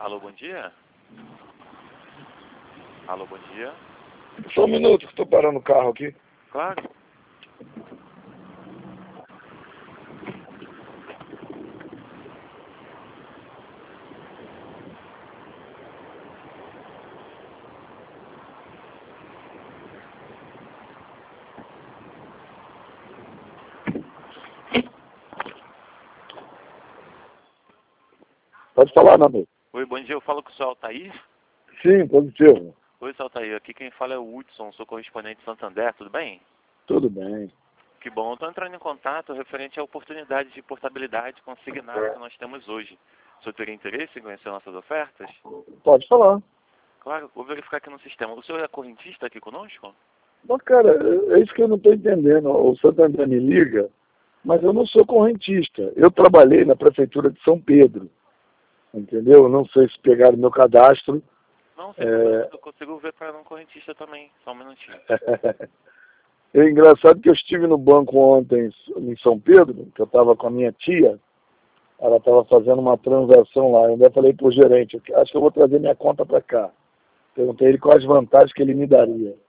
Alô, bom dia? Alô, bom dia? Só um minuto que estou parando o carro aqui. Claro. Pode falar, meu amigo. Oi, bom dia. Eu falo com o seu Altair. Sim, positivo. Oi, seu Altair. Aqui quem fala é o Hudson, sou correspondente de Santander, tudo bem? Tudo bem. Que bom. Estou entrando em contato referente à oportunidade de portabilidade consignada que nós temos hoje. O senhor teria interesse em conhecer nossas ofertas? Pode falar. Claro, vou verificar aqui no sistema. O senhor é correntista aqui conosco? Mas, cara, é isso que eu não estou entendendo. O Santander me liga, mas eu não sou correntista. Eu trabalhei na prefeitura de São Pedro, entendeu? Eu não sei se pegaram meu cadastro. Não, sem problema. Eu consigo ver para um correntista também. Só um minutinho. É engraçado que eu estive no banco ontem em São Pedro, que eu estava com a minha tia. Ela estava fazendo uma transação lá. Eu ainda falei para o gerente, acho que eu vou trazer minha conta para cá. Perguntei ele quais vantagens que ele me daria.